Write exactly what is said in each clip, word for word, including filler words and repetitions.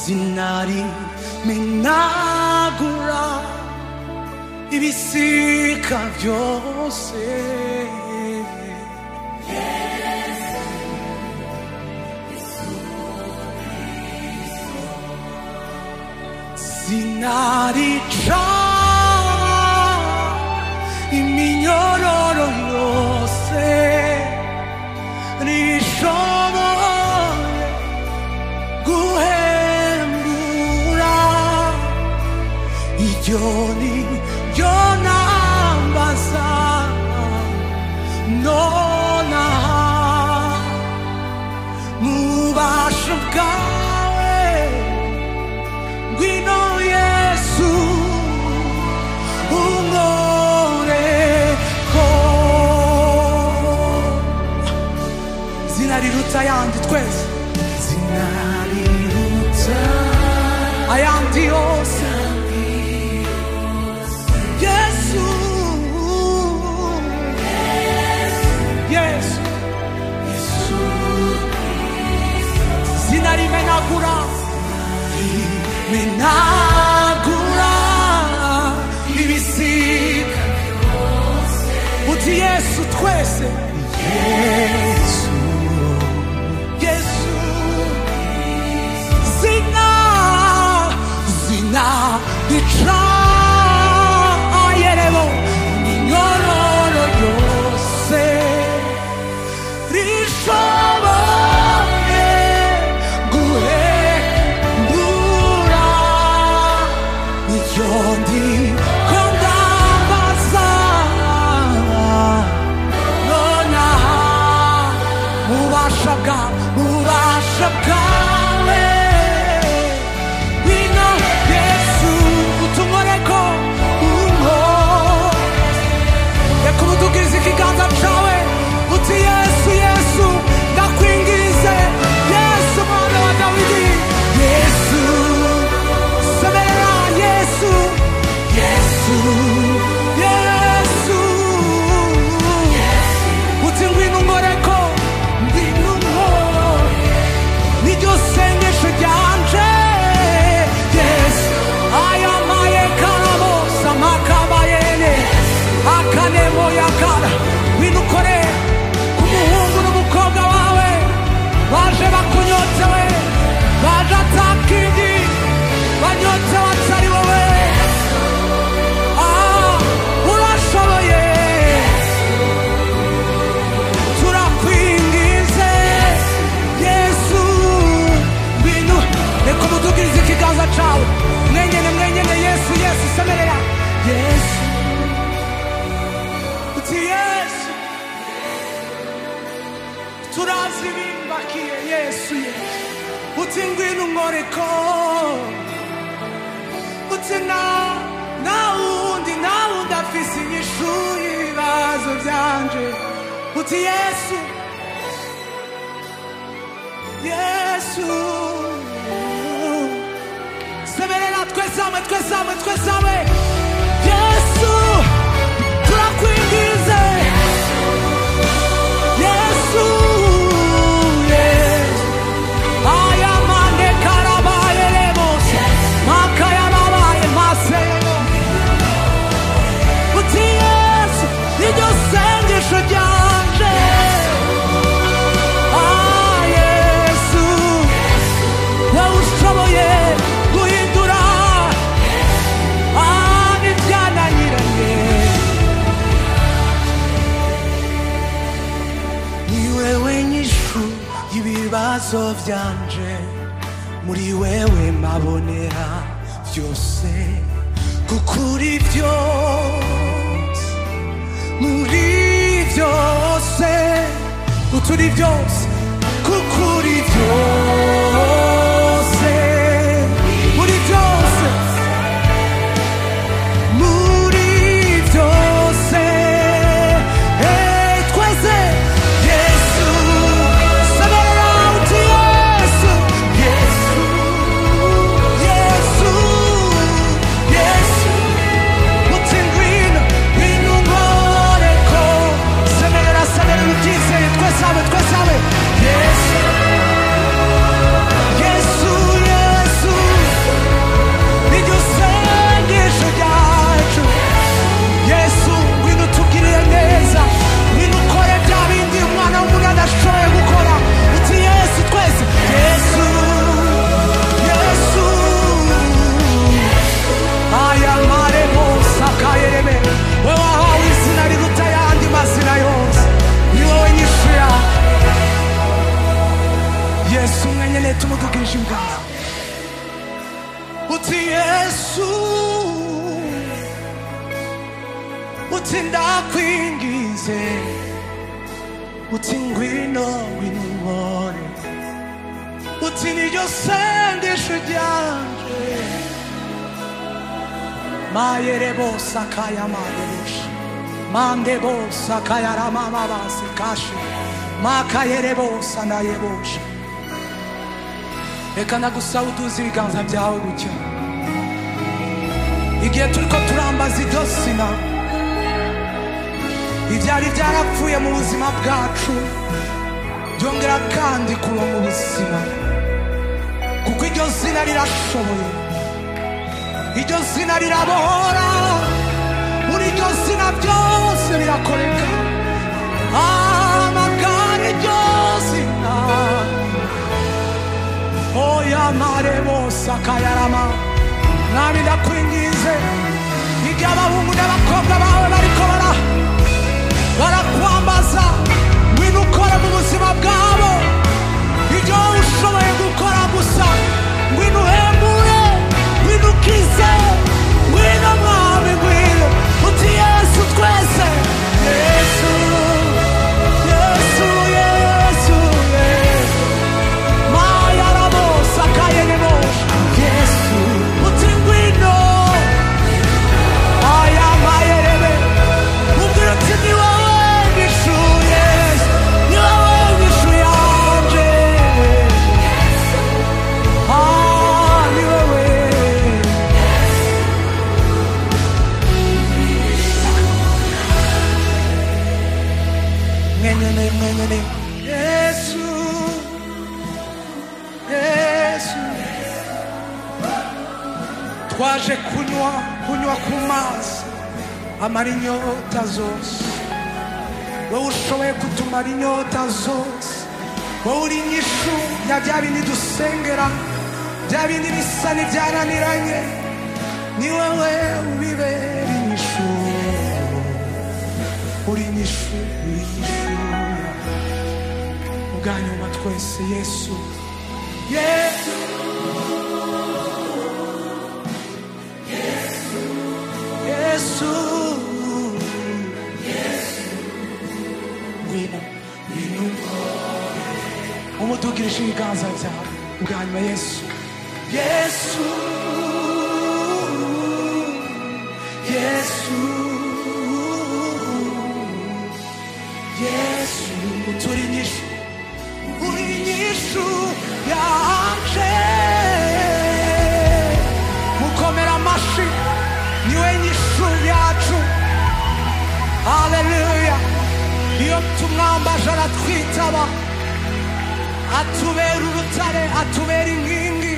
zinari menagura ibisika byose zinarica iminyororo yose rishoboye guhembura iryo ni ryo nambaza nonaha mu bubasha bwawe ngwino Yesu unkoreko zinariruta ayandi twese zinariruta ayandi yose Yesu Yesu Yesu zinarimenagura menagura ibisika uti Yesu twese Yesu Yesu zina zina ica ayerebo minyororo yose rishoboye guhembura iryo ndiko ndambaza nonaha mubasha bwawe mubasha bwawe ngwino Yesu utunkoreko unko reka ubudugirize ikiganza cawe uti Yesu Yesu ndakwingize Yesu mwana wa Dawidi Yesu semerera Yesu Yesu Yesu uti ngwino unkoreko ngwino unkore niryo sengesho ryanje Yesu ayamaye karabosa makabayene akanemo yakara ngwino ukore ku muhungu n'umukobwa wawe baje bakunyotewe baje atakindi banyotewe atari wowe ah urashoboye turakwingize Yesu ngwino reka umudugirize ikiganza cawe mwenyene mwenyene Yesu Yesu semerera Yesu uti Yesu turazi bimbakiye Yesu Yesu uti ngwino unkoreko uti na na wundi na wundi afise inyishu y'ibibazo byanje uti Yesu Yesu semerera twese hamwe twese hamwe twese hamwe Yesu turakwingize Yesu Yesu ayamande karabaye lebose makayarabaye masebo uti Yesu niryo sengesho ryanje ah Yesu wowe ushoboye guhindura ah nibyananiranye ni wewe nyishu y'ibibazo byanje muri wewe mabonera byose kukuri byose muri byose uturi byose kukuri byose muri byose muri byose hey twese Yesu semerera uti Yesu Yesu Yesu Yesu uti ngwino ngwino unkoreko semerera semerera ubyizeye twese hamwe twese hamwe Yesu udugirije ibiganza uti Yesu uti ndakwingize uti ngwino ngwino nkore uti niryo sengesho ryanje mayerebo sakaya madereshi mandebo sakaya ramama basikashi makayerebo sanayebosha reka ndagusaba uduze ibiganza byawe gutya igihe turiko turambaza iryo zina ibyari byarapfuye mu buzima bwacu byongera kandi kuba mu buzima kuko iryo zina rirashoboye iryo zina rirabohora muri iryo zina byose birakoreka amagare iryo zina oya marebo sakayarama mwami ndakwingize igihe abahungu n'abakobwa bawe bariko bara barakwambaza ngwino ukora mu buzima bwabo ibyo ushoboye gukora gusa ngwino uhembure ngwino ukize ngwino mwami ngwino uti Yesu twese Yesu Yesu Yesu Yesu mayarabo sakayebo Yesu uti ngwino aya mayerebe ubwira uti ni wowe Yesu Yesu twaje kunywa kunywa ku mazi amara inyota zose wowe ushoboye kutumara inyota zose wowe uri inyishu ya bya bindi dusengera bya bindi bisa n'ibyananiranye ni wowe ubibera inyishu uri inyishu uri inyishu bwa nyuma twese Yesu Yesu Yesu Yesu ngwino ngwino umudugirije ibiganza byawe bwa nyuma Yesu Yesu Yesu Yesu turi inyishu uri inyishu yaje mukomera amashi niwe nyishu yacu haleluya iyo tumwambaje aratwitaba atubera urutare atubera inkingi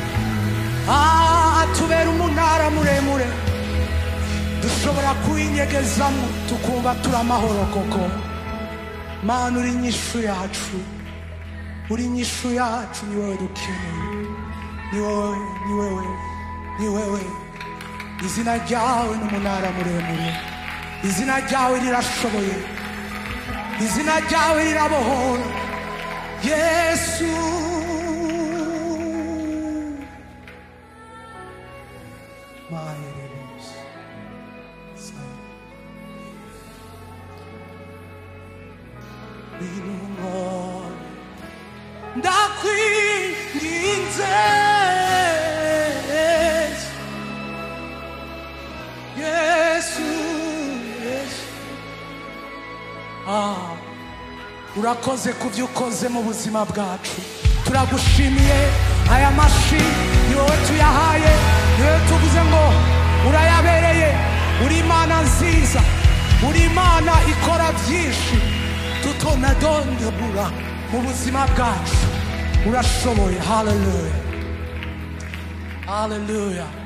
atubera umunara muremure dushobora kuyinyegezamo tukumva turi amahoro koko Mana uri inyishu yacu uri inyishu yacu ni wowe dukeneye ni wowe ni wowe ni wowe izina ryawe n'umunara muremure izina ryawe rirashoboye izina ryawe rirabohora Yesu ndakwinginze Yesu Yesu ah urakoze kubyo ukoze mu buzima bwacu turagushimiye aya mashi ni wowe tuyahaye ni wowe tuvuze ngo urayabereye uri Imana nziza uri Imana ikora byinshi tutonadondebura mu buzima bwacu urashoboye haleluya haleluya